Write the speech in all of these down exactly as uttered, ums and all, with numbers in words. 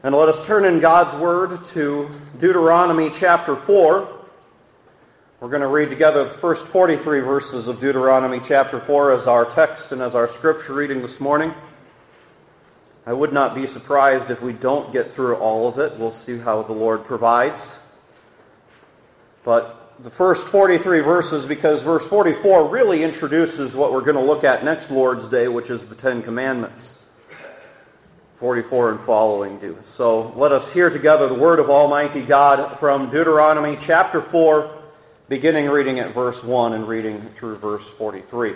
And let us turn in God's Word to Deuteronomy chapter four. We're going to read together the first forty-three verses of Deuteronomy chapter four as our text and as our scripture reading this morning. I would not be surprised if we don't get through all of it. We'll see how the Lord provides. But the first forty-three verses, because verse forty-four really introduces what we're going to look at next Lord's Day, which is the Ten Commandments. forty-four and following do. So let us hear together the word of Almighty God from Deuteronomy chapter four, beginning reading at verse one and reading through verse forty-three.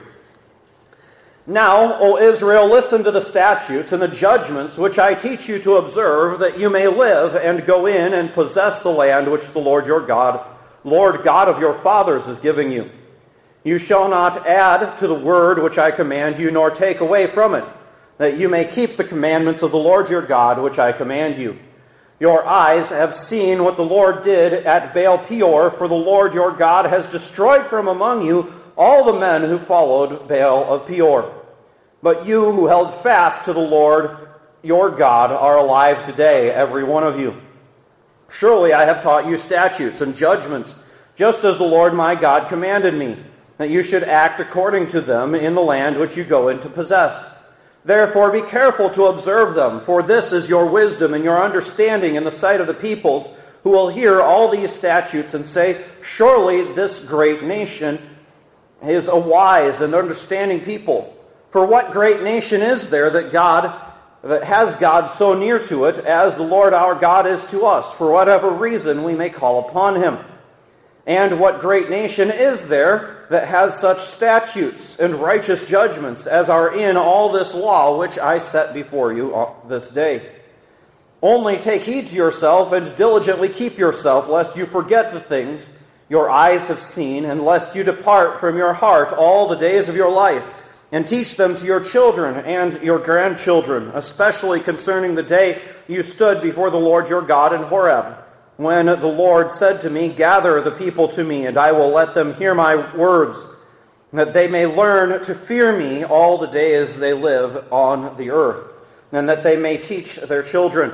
Now, O Israel, listen to the statutes and the judgments which I teach you to observe, that you may live and go in and possess the land which the Lord your God, Lord God of your fathers, is giving you. You shall not add to the word which I command you, nor take away from it, that you may keep the commandments of the Lord your God, which I command you. Your eyes have seen what the Lord did at Baal Peor, for the Lord your God has destroyed from among you all the men who followed Baal of Peor. But you who held fast to the Lord your God are alive today, every one of you. Surely I have taught you statutes and judgments, just as the Lord my God commanded me, that you should act according to them in the land which you go in to possess. Therefore be careful to observe them, for this is your wisdom and your understanding in the sight of the peoples, who will hear all these statutes and say, surely this great nation is a wise and understanding people. For what great nation is there that God, that has God so near to it as the Lord our God is to us, for whatever reason we may call upon him? And what great nation is there that has such statutes and righteous judgments as are in all this law which I set before you this day? Only take heed to yourself and diligently keep yourself, lest you forget the things your eyes have seen, and lest you depart from your heart all the days of your life, and teach them to your children and your grandchildren, especially concerning the day you stood before the Lord your God in Horeb, when the Lord said to me, gather the people to me, and I will let them hear my words, that they may learn to fear me all the days they live on the earth, and that they may teach their children.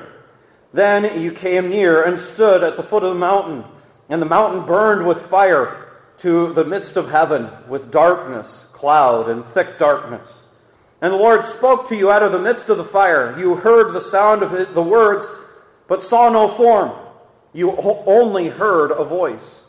Then you came near and stood at the foot of the mountain, and the mountain burned with fire to the midst of heaven, with darkness, cloud, and thick darkness. And the Lord spoke to you out of the midst of the fire. You heard the sound of the words, but saw no form. You only heard a voice.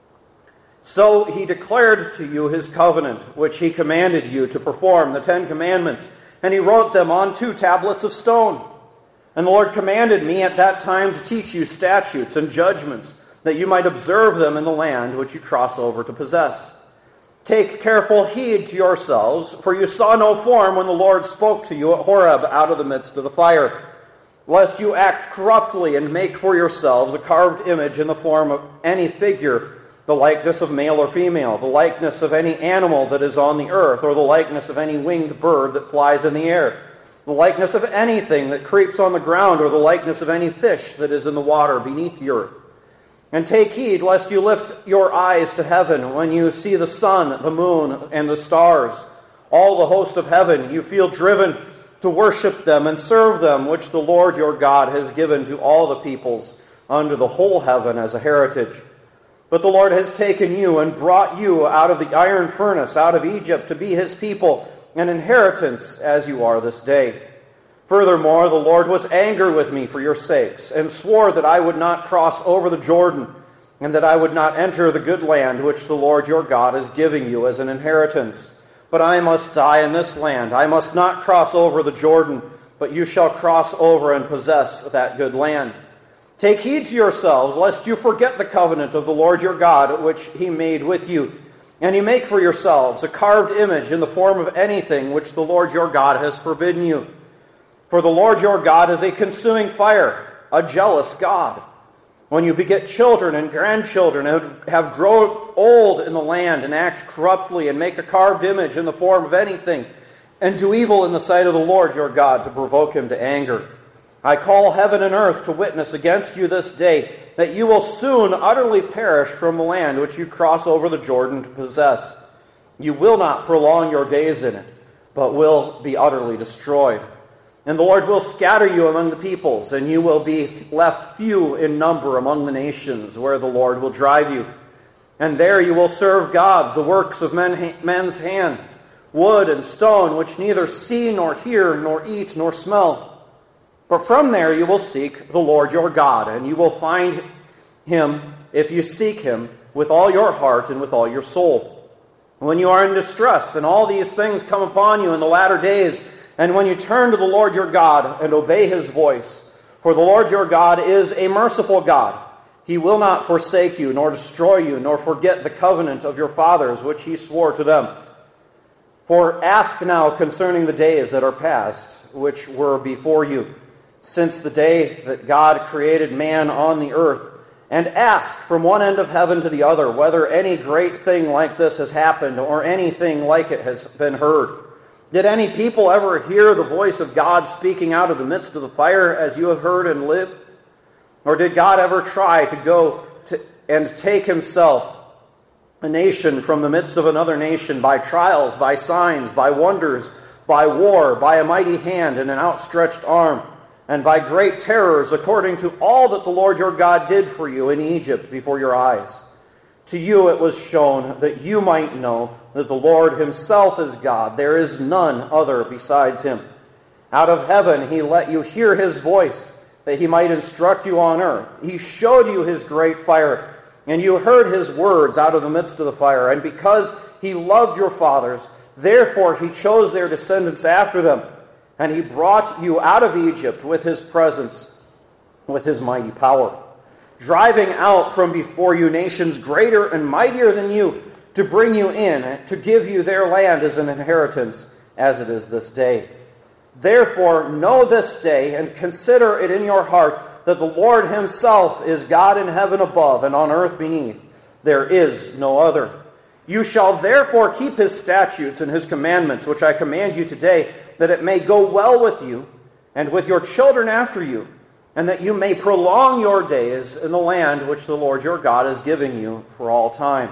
So he declared to you his covenant, which he commanded you to perform, the Ten Commandments, and he wrote them on two tablets of stone. And the Lord commanded me at that time to teach you statutes and judgments, that you might observe them in the land which you cross over to possess. Take careful heed to yourselves, for you saw no form when the Lord spoke to you at Horeb out of the midst of the fire, lest you act corruptly and make for yourselves a carved image in the form of any figure, the likeness of male or female, the likeness of any animal that is on the earth, or the likeness of any winged bird that flies in the air, the likeness of anything that creeps on the ground, or the likeness of any fish that is in the water beneath the earth. And take heed lest you lift your eyes to heaven when you see the sun, the moon, and the stars, all the host of heaven. You feel driven to worship them and serve them, which the Lord your God has given to all the peoples under the whole heaven as a heritage. But the Lord has taken you and brought you out of the iron furnace, out of Egypt, to be his people, an inheritance as you are this day. Furthermore, the Lord was angry with me for your sakes, and swore that I would not cross over the Jordan, and that I would not enter the good land which the Lord your God is giving you as an inheritance. But I must die in this land. I must not cross over the Jordan, but you shall cross over and possess that good land. Take heed to yourselves, lest you forget the covenant of the Lord your God, which he made with you, and you make for yourselves a carved image in the form of anything which the Lord your God has forbidden you. For the Lord your God is a consuming fire, a jealous God. When you beget children and grandchildren and have grown old in the land and act corruptly and make a carved image in the form of anything and do evil in the sight of the Lord your God to provoke him to anger, I call heaven and earth to witness against you this day that you will soon utterly perish from the land which you cross over the Jordan to possess. You will not prolong your days in it, but will be utterly destroyed. And the Lord will scatter you among the peoples, and you will be left few in number among the nations where the Lord will drive you. And there you will serve gods, the works of men, men's hands, wood and stone, which neither see nor hear nor eat nor smell. But from there you will seek the Lord your God, and you will find him if you seek him with all your heart and with all your soul. When you are in distress, and all these things come upon you in the latter days, and when you turn to the Lord your God and obey his voice, for the Lord your God is a merciful God. He will not forsake you, nor destroy you, nor forget the covenant of your fathers, which he swore to them. For ask now concerning the days that are past, which were before you, since the day that God created man on the earth, and ask from one end of heaven to the other whether any great thing like this has happened, or anything like it has been heard. Did any people ever hear the voice of God speaking out of the midst of the fire as you have heard and lived? Or did God ever try to go to, and take himself a nation from the midst of another nation by trials, by signs, by wonders, by war, by a mighty hand and an outstretched arm, and by great terrors, according to all that the Lord your God did for you in Egypt before your eyes? To you it was shown that you might know that the Lord himself is God. There is none other besides him. Out of heaven he let you hear his voice, that he might instruct you on earth. He showed you his great fire, and you heard his words out of the midst of the fire. And because he loved your fathers, therefore he chose their descendants after them. And he brought you out of Egypt with his presence, with his mighty power, driving out from before you nations greater and mightier than you, to bring you in, to give you their land as an inheritance, as it is this day. Therefore know this day, and consider it in your heart, that the Lord himself is God in heaven above and on earth beneath. There is no other. You shall therefore keep his statutes and his commandments, which I command you today, that it may go well with you and with your children after you, and that you may prolong your days in the land which the Lord your God is giving you for all time.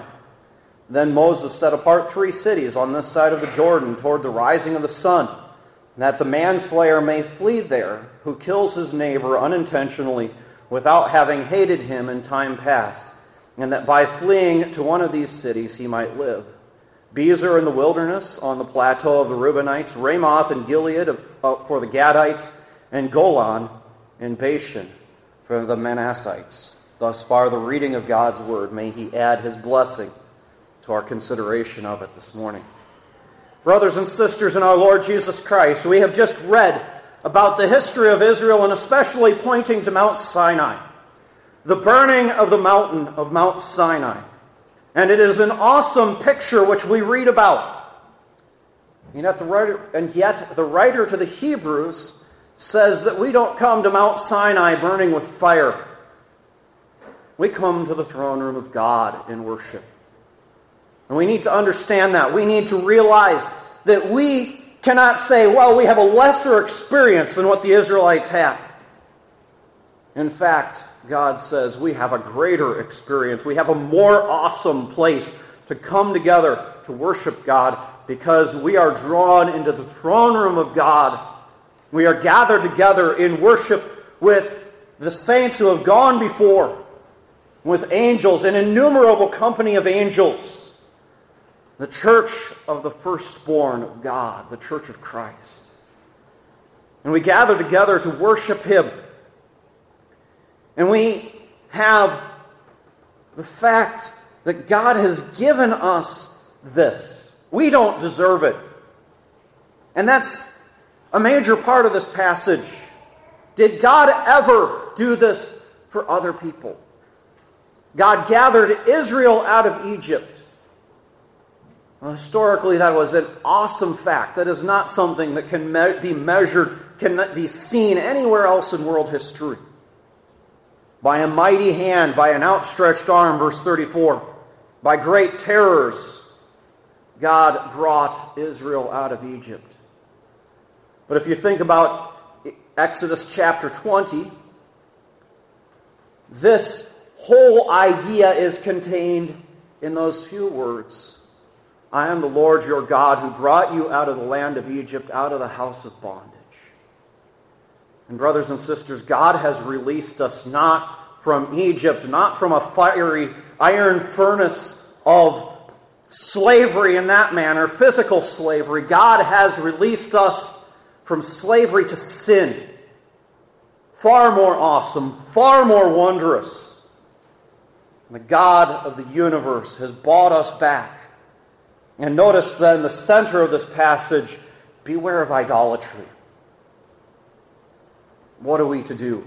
Then Moses set apart three cities on this side of the Jordan toward the rising of the sun, that the manslayer may flee there, who kills his neighbor unintentionally without having hated him in time past, and that by fleeing to one of these cities he might live. Bezer in the wilderness, on the plateau of the Reubenites, Ramoth in Gilead for the Gadites, and Golan in Bashan for the Manassites. Thus far the reading of God's word. May he add his blessing to our consideration of it this morning. Brothers and sisters in our Lord Jesus Christ, we have just read about the history of Israel, and especially pointing to Mount Sinai, the burning of the mountain of Mount Sinai. And it is an awesome picture which we read about. And yet the writer, and yet the writer to the Hebrews says that we don't come to Mount Sinai burning with fire. We come to the throne room of God in worship. And we need to understand that. We need to realize that we cannot say, well, we have a lesser experience than what the Israelites had. In fact, God says we have a greater experience. We have a more awesome place to come together to worship God, because we are drawn into the throne room of God. We are gathered together in worship with the saints who have gone before, with angels, an innumerable company of angels. The church of the firstborn of God, the church of Christ. And we gather together to worship him. And we have the fact that God has given us this. We don't deserve it. And that's a major part of this passage. Did God ever do this for other people? God gathered Israel out of Egypt. Well, historically, that was an awesome fact. That is not something that can me- be measured, cannot be seen anywhere else in world history. By a mighty hand, by an outstretched arm, verse thirty-four, by great terrors, God brought Israel out of Egypt. But if you think about Exodus chapter twenty, this whole idea is contained in those few words. I am the Lord your God who brought you out of the land of Egypt, out of the house of bondage. And brothers and sisters, God has released us not from Egypt, not from a fiery iron furnace of slavery in that manner, physical slavery. God has released us from slavery to sin. Far more awesome, far more wondrous. And the God of the universe has bought us back. And notice then the center of this passage, beware of idolatry. What are we to do?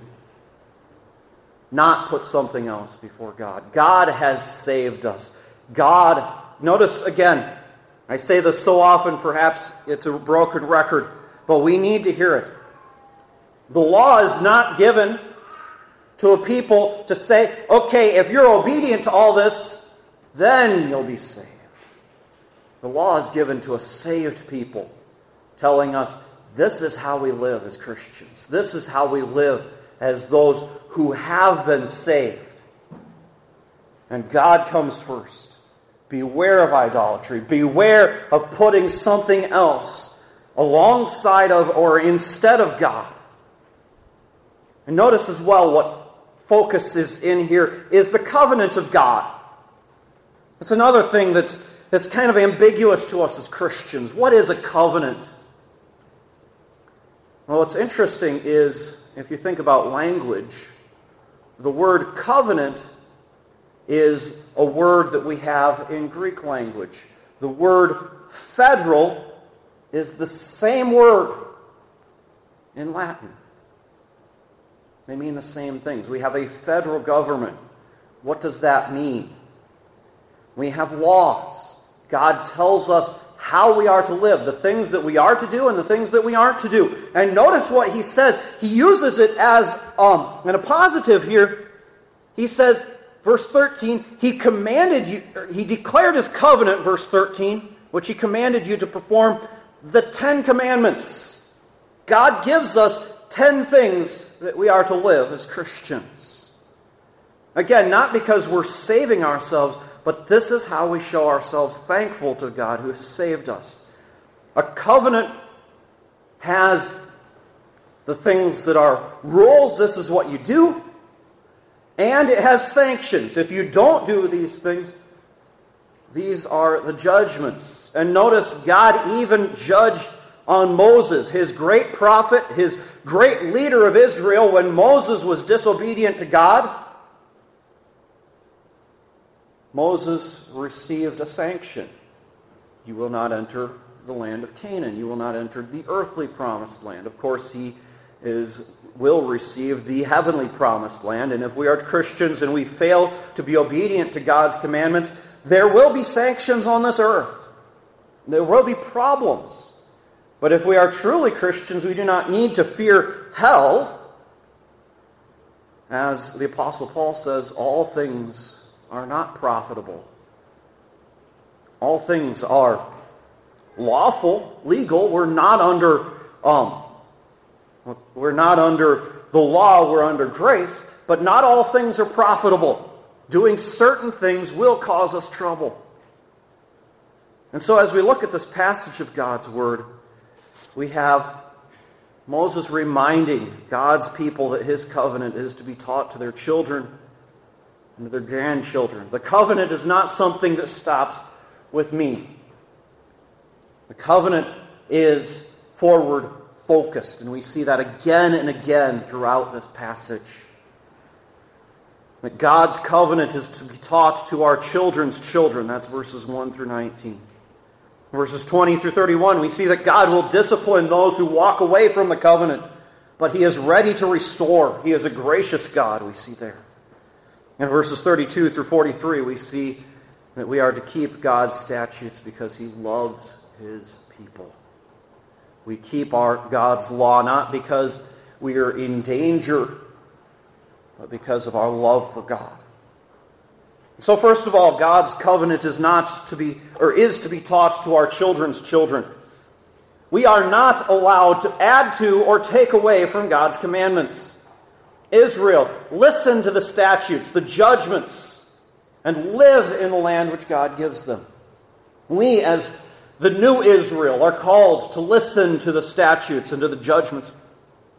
Not put something else before God. God has saved us. God, notice again, I say this so often, perhaps it's a broken record, but we need to hear it. The law is not given to a people to say, okay, if you're obedient to all this, then you'll be saved. The law is given to a saved people, telling us this is how we live as Christians. This is how we live as those who have been saved. And God comes first. Beware of idolatry. Beware of putting something else alongside of or instead of God. And notice as well what focus is in here is the covenant of God. It's another thing that's, that's kind of ambiguous to us as Christians. What is a covenant? Well, what's interesting is, if you think about language, the word covenant is a word that we have in Greek language. The word federal is the same word in Latin. They mean the same things. We have a federal government. What does that mean? We have laws. God tells us how we are to live, the things that we are to do and the things that we aren't to do. And notice what he says. He uses it as um, in a positive here. He says, verse thirteen, he commanded you, he declared his covenant, verse thirteen, which he commanded you to perform the Ten Commandments. God gives us ten things that we are to live as Christians. Again, not because we're saving ourselves, but this is how we show ourselves thankful to God who has saved us. A covenant has the things that are rules. This is what you do. And it has sanctions. If you don't do these things, these are the judgments. And notice God even judged on Moses, his great prophet, his great leader of Israel, when Moses was disobedient to God. Moses received a sanction. You will not enter the land of Canaan. You will not enter the earthly promised land. Of course, he is will receive the heavenly promised land. And if we are Christians and we fail to be obedient to God's commandments, there will be sanctions on this earth. There will be problems. But if we are truly Christians, we do not need to fear hell. As the Apostle Paul says, all things are not profitable. All things are lawful, legal. We're not under um, we're not under the law, we're under grace, but not all things are profitable. Doing certain things will cause us trouble. And so as we look at this passage of God's Word, we have Moses reminding God's people that his covenant is to be taught to their children and to their grandchildren. The covenant is not something that stops with me. The covenant is forward focused, and we see that again and again throughout this passage. That God's covenant is to be taught to our children's children. That's verses one through nineteen. Verses twenty through thirty-one, we see that God will discipline those who walk away from the covenant, but he is ready to restore. He is a gracious God, we see there. In verses thirty-two through forty-three, we see that we are to keep God's statutes because he loves his people. We keep our God's law not because we are in danger, but because of our love for God. So first of all, God's covenant is not to be, or is to be taught to our children's children. We are not allowed to add to or take away from God's commandments. Israel, listen to the statutes, the judgments, and live in the land which God gives them. We, as the new Israel, are called to listen to the statutes and to the judgments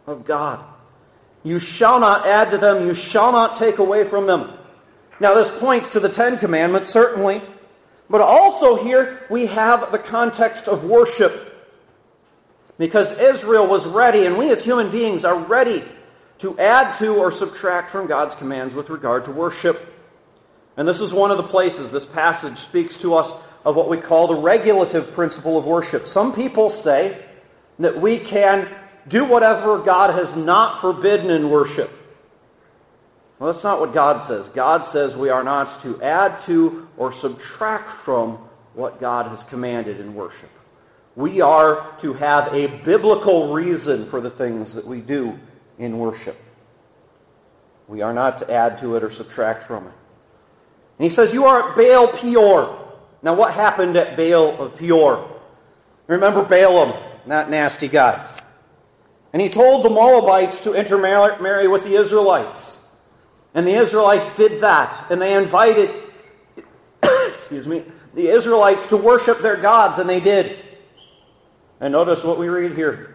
of God. You shall not add to them, you shall not take away from them. Now this points to the Ten Commandments, certainly, but also here we have the context of worship. Because Israel was ready, and we as human beings are ready to add to or subtract from God's commands with regard to worship. And this is one of the places this passage speaks to us of what we call the regulative principle of worship. Some people say that we can do whatever God has not forbidden in worship. Well, that's not what God says. God says we are not to add to or subtract from what God has commanded in worship. We are to have a biblical reason for the things that we do in worship. We are not to add to it or subtract from it. And he says, you are at Baal Peor. Now what happened at Baal of Peor? Remember Balaam, that nasty guy. And he told the Moabites to intermarry with the Israelites. And the Israelites did that. And they invited, excuse me, the Israelites to worship their gods, and they did. And notice what we read here.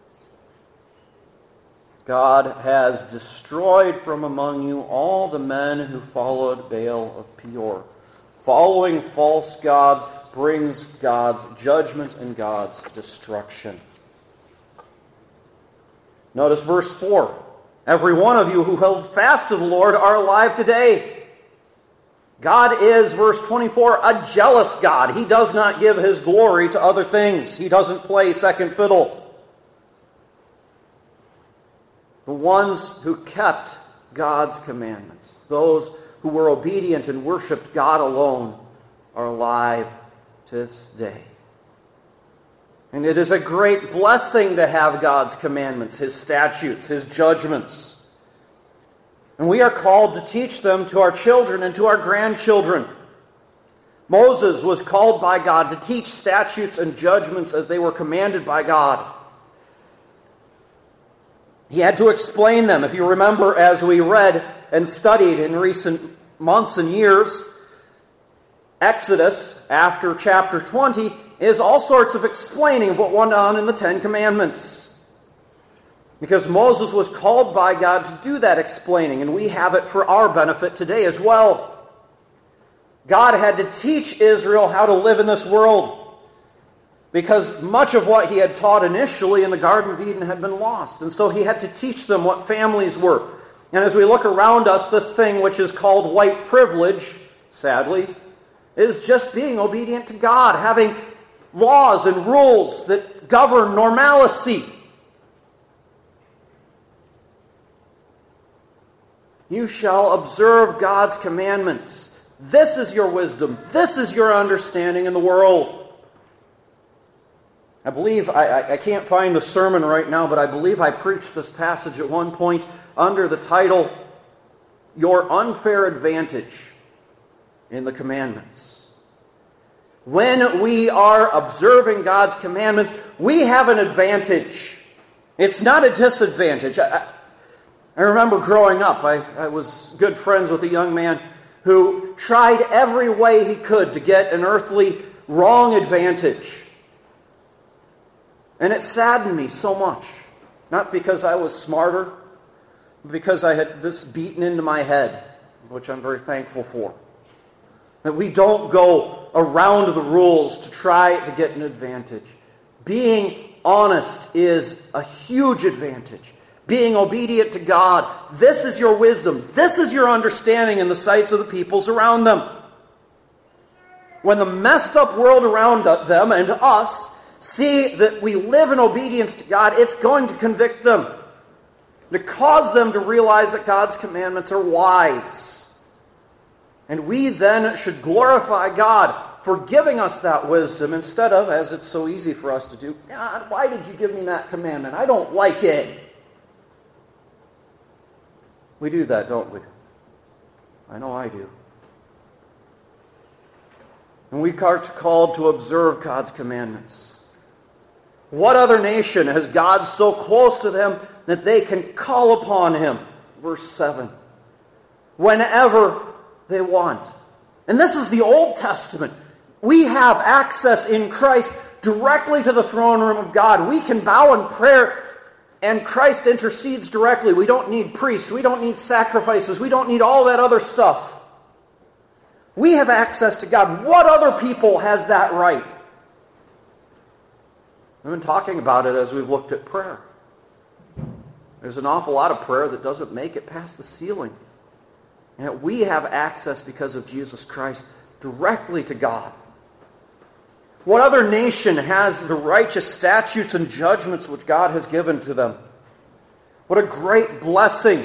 God has destroyed from among you all the men who followed Baal of Peor. Following false gods brings God's judgment and God's destruction. Notice verse four. Every one of you who held fast to the Lord are alive today. God is, verse twenty-four, a jealous God. He does not give His glory to other things. He doesn't play second fiddle. The ones who kept God's commandments, those who were obedient and worshipped God alone, are alive to this day. And it is a great blessing to have God's commandments, His statutes, His judgments. And we are called to teach them to our children and to our grandchildren. Moses was called by God to teach statutes and judgments as they were commanded by God. He had to explain them. If you remember, as we read and studied in recent months and years, Exodus, after chapter twenty, is all sorts of explaining of what went on in the Ten Commandments. Because Moses was called by God to do that explaining, and we have it for our benefit today as well. God had to teach Israel how to live in this world, because much of what He had taught initially in the Garden of Eden had been lost. And so He had to teach them what families were. And as we look around us, this thing which is called white privilege, sadly, is just being obedient to God, having laws and rules that govern normalcy. You shall observe God's commandments. This is your wisdom. This is your understanding in the world. I believe, I, I can't find the sermon right now, but I believe I preached this passage at one point under the title, Your Unfair Advantage in the Commandments. When we are observing God's commandments, we have an advantage. It's not a disadvantage. I, I remember growing up, I, I was good friends with a young man who tried every way he could to get an earthly wrong advantage. And it saddened me so much. Not because I was smarter, but because I had this beaten into my head, which I'm very thankful for. That we don't go around the rules to try to get an advantage. Being honest is a huge advantage. Being obedient to God, this is your wisdom. This is your understanding in the sights of the peoples around them. When the messed up world around them and us see that we live in obedience to God, it's going to convict them. To cause them to realize that God's commandments are wise. And we then should glorify God for giving us that wisdom instead of, as it's so easy for us to do, God, why did you give me that commandment? I don't like it. We do that, don't we? I know I do. And we are called to observe God's commandments. What other nation has God so close to them that they can call upon Him? Verse seven. Whenever they want. And this is the Old Testament. We have access in Christ directly to the throne room of God. We can bow in prayer And Christ intercedes directly. We don't need priests. We don't need sacrifices. We don't need all that other stuff. We have access to God. What other people has that right? I've been talking about it as we've looked at prayer. There's an awful lot of prayer that doesn't make it past the ceiling. And we have access because of Jesus Christ directly to God. What other nation has the righteous statutes and judgments which God has given to them? What a great blessing.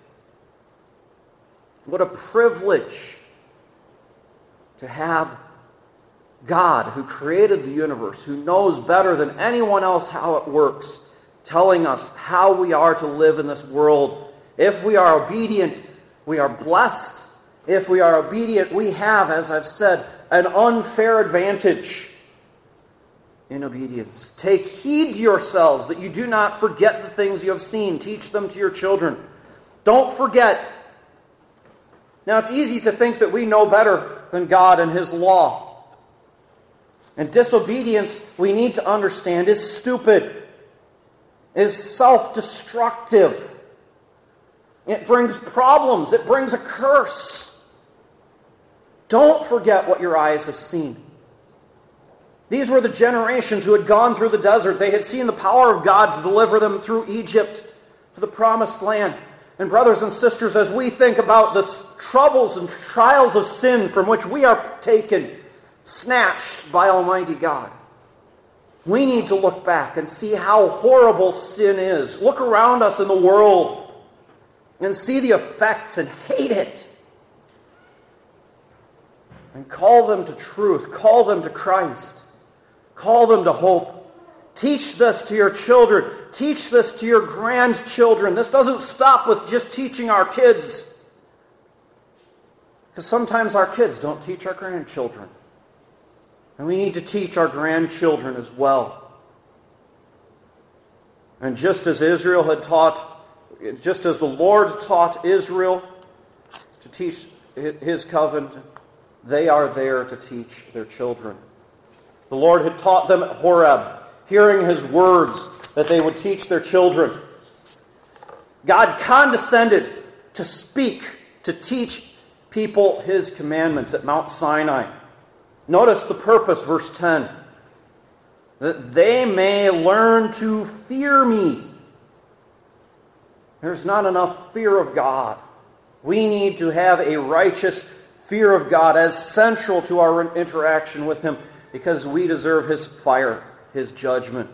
What a privilege to have God, who created the universe, who knows better than anyone else how it works, telling us how we are to live in this world. If we are obedient, we are blessed. If we are obedient, we have, as I've said, an unfair advantage in obedience. Take heed to yourselves that you do not forget the things you have seen. Teach them to your children. Don't forget. Now, it's easy to think that we know better than God and His law. And disobedience, we need to understand, is stupid, is self-destructive. It brings problems. It brings a curse. Don't forget what your eyes have seen. These were the generations who had gone through the desert. They had seen the power of God to deliver them through Egypt to the promised land. And brothers and sisters, as we think about the troubles and trials of sin from which we are taken, snatched by Almighty God, we need to look back and see how horrible sin is. Look around us in the world and see the effects and hate it. And call them to truth. Call them to Christ. Call them to hope. Teach this to your children. Teach this to your grandchildren. This doesn't stop with just teaching our kids. Because sometimes our kids don't teach our grandchildren. And we need to teach our grandchildren as well. And just as Israel had taught, just as the Lord taught Israel to teach His covenant, they are there to teach their children. The Lord had taught them at Horeb, hearing His words, that they would teach their children. God condescended to speak, to teach people His commandments at Mount Sinai. Notice the purpose, verse ten. That they may learn to fear me. There's not enough fear of God. We need to have a righteous fear of God as central to our interaction with Him, because we deserve His fire, His judgment.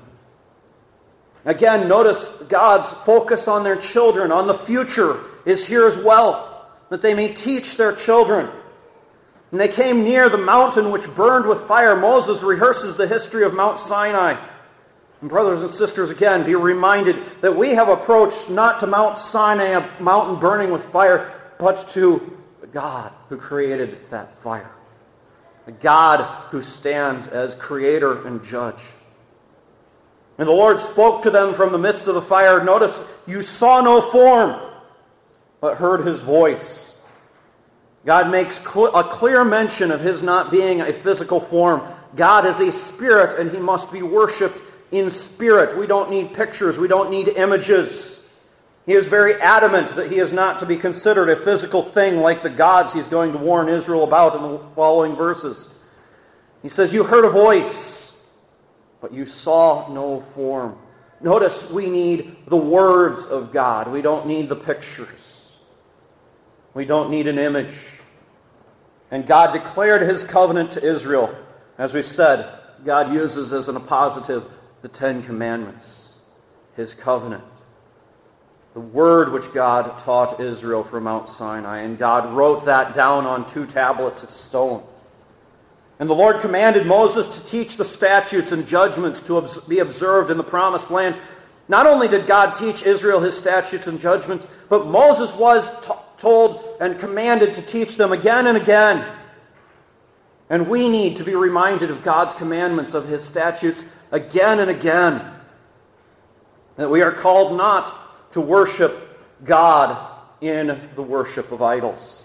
Again, notice God's focus on their children, on the future, is here as well, that they may teach their children. And they came near the mountain which burned with fire. Moses rehearses the history of Mount Sinai. And brothers and sisters, again, be reminded that we have approached not to Mount Sinai, a mountain burning with fire, but to God who created that fire. A God who stands as creator and judge. And the Lord spoke to them from the midst of the fire. Notice, you saw no form, but heard His voice. God makes cl- a clear mention of His not being a physical form. God is a spirit, and He must be worshipped in spirit. We don't need pictures. We don't need images. He is very adamant that He is not to be considered a physical thing like the gods He's going to warn Israel about in the following verses. He says, you heard a voice, but you saw no form. Notice we need the words of God. We don't need the pictures. We don't need an image. And God declared His covenant to Israel. As we said, God uses as an appositive the Ten Commandments, His covenant. The word which God taught Israel from Mount Sinai. And God wrote that down on two tablets of stone. And the Lord commanded Moses to teach the statutes and judgments to be observed in the promised land. Not only did God teach Israel His statutes and judgments, but Moses was t- told and commanded to teach them again and again. And we need to be reminded of God's commandments, of His statutes again and again. That we are called not to worship God in the worship of idols.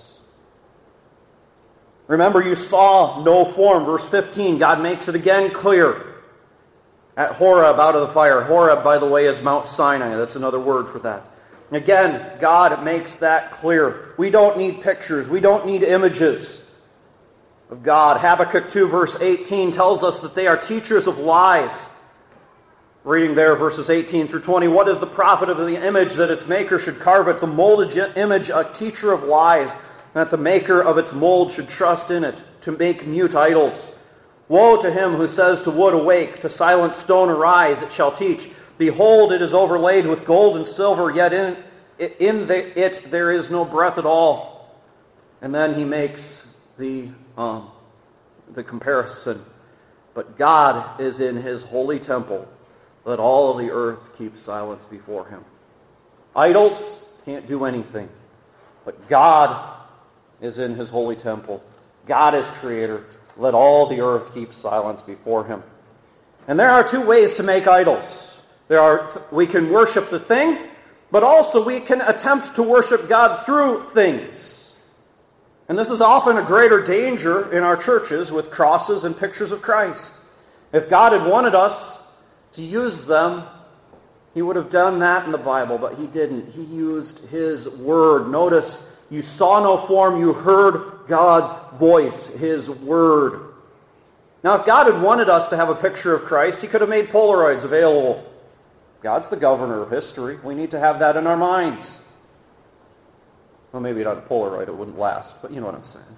Remember, you saw no form. Verse fifteen, God makes it again clear. At Horeb, out of the fire. Horeb, by the way, is Mount Sinai. That's another word for that. Again, God makes that clear. We don't need pictures. We don't need images of God. Habakkuk two, verse eighteen tells us that they are teachers of lies. Reading there, verses eighteen through twenty, what is the profit of the image that its maker should carve it? The molded image, a teacher of lies, that the maker of its mold should trust in it, to make mute idols. Woe to him who says to wood, awake, to silent stone, arise, it shall teach. Behold, it is overlaid with gold and silver, yet in, in the, it there is no breath at all. And then he makes the, um, the comparison. But God is in his holy temple. Let all the earth keep silence before him. Idols can't do anything. But God is in his holy temple. God is creator. Let all the earth keep silence before him. And there are two ways to make idols. There are we can worship the thing, but also we can attempt to worship God through things. And this is often a greater danger in our churches with crosses and pictures of Christ. If God had wanted us to use them, he would have done that in the Bible, but he didn't. He used his word. Notice, you saw no form, you heard God's voice, his word. Now, if God had wanted us to have a picture of Christ, he could have made Polaroids available. God's the governor of history. We need to have that in our minds. Well, maybe not a Polaroid, it wouldn't last, but you know what I'm saying.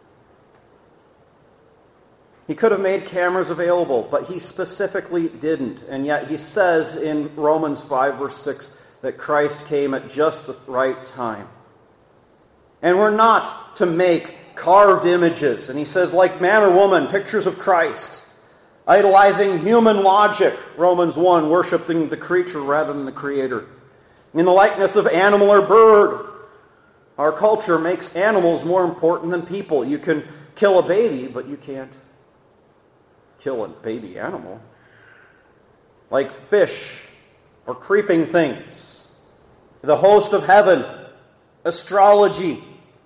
He could have made cameras available, but he specifically didn't. And yet he says in Romans five, verse six, that Christ came at just the right time. And we're not to make carved images. And he says, like man or woman, pictures of Christ. Idolizing human logic, Romans one, worshiping the creature rather than the creator. In the likeness of animal or bird. Our culture makes animals more important than people. You can kill a baby, but you can't kill a baby animal. Like fish or creeping things. The host of heaven. Astrology.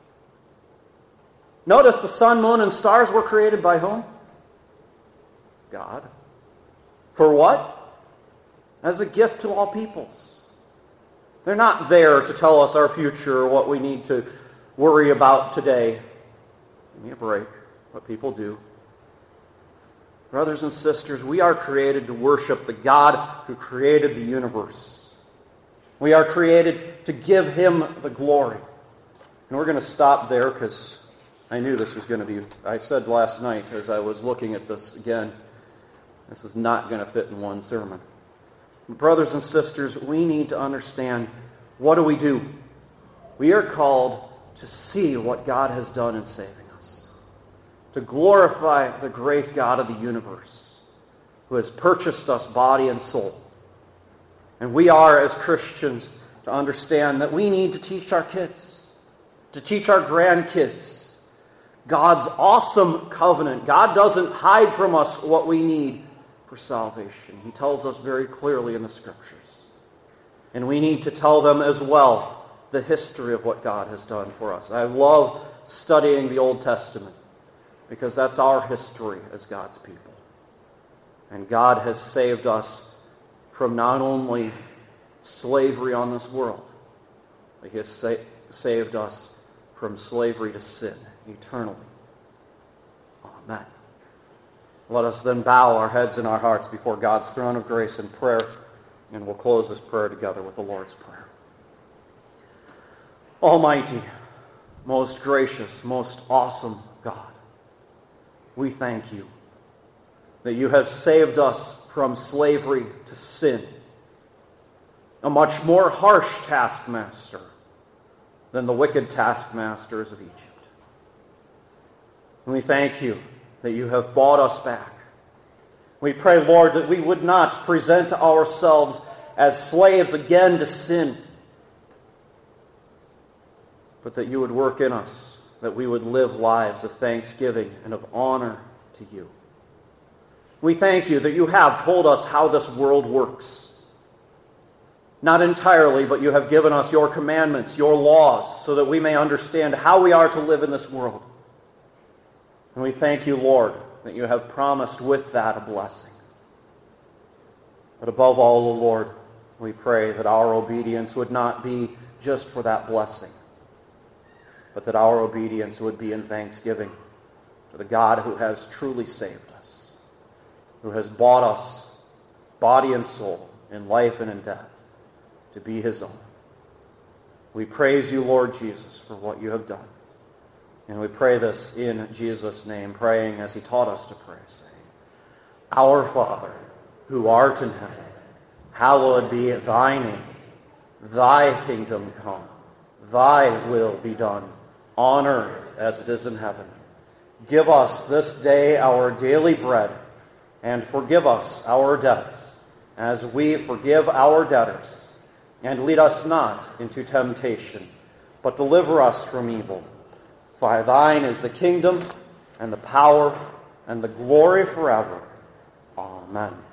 Notice the sun, moon, and stars were created by whom? God. For what? As a gift to all peoples. They're not there to tell us our future or what we need to worry about today. Give me a break. What people do. Brothers and sisters, we are created to worship the God who created the universe. We are created to give him the glory. And we're going to stop there because I knew this was going to be, I said last night as I was looking at this again, this is not going to fit in one sermon. Brothers and sisters, we need to understand, what do we do? We are called to see what God has done in saving us. To glorify the great God of the universe, who has purchased us body and soul. And we are, as Christians, to understand that we need to teach our kids, to teach our grandkids, God's awesome covenant. God doesn't hide from us what we need for salvation. He tells us very clearly in the Scriptures. And we need to tell them as well the history of what God has done for us. I love studying the Old Testament because that's our history as God's people. And God has saved us from not only slavery on this world, but he has sa- saved us from slavery to sin eternally. Amen. Let us then bow our heads and our hearts before God's throne of grace in prayer, and we'll close this prayer together with the Lord's Prayer. Almighty, most gracious, most awesome God, we thank you that you have saved us from slavery to sin, a much more harsh taskmaster than the wicked taskmasters of Egypt. And we thank you that you have bought us back. We pray, Lord, that we would not present ourselves as slaves again to sin, but that you would work in us, that we would live lives of thanksgiving and of honor to you. We thank you that you have told us how this world works. Not entirely, but you have given us your commandments, your laws, so that we may understand how we are to live in this world. And we thank you, Lord, that you have promised with that a blessing. But above all, O Lord, we pray that our obedience would not be just for that blessing, but that our obedience would be in thanksgiving to the God who has truly saved us, who has bought us, body and soul, in life and in death, to be his own. We praise you, Lord Jesus, for what you have done. And we pray this in Jesus' name, praying as he taught us to pray, saying, Our Father, who art in heaven, hallowed be thy name. Thy kingdom come. Thy will be done, on earth as it is in heaven. Give us this day our daily bread, and forgive us our debts, as we forgive our debtors. And lead us not into temptation, but deliver us from evil. For thine is the kingdom, and the power, and the glory forever. Amen.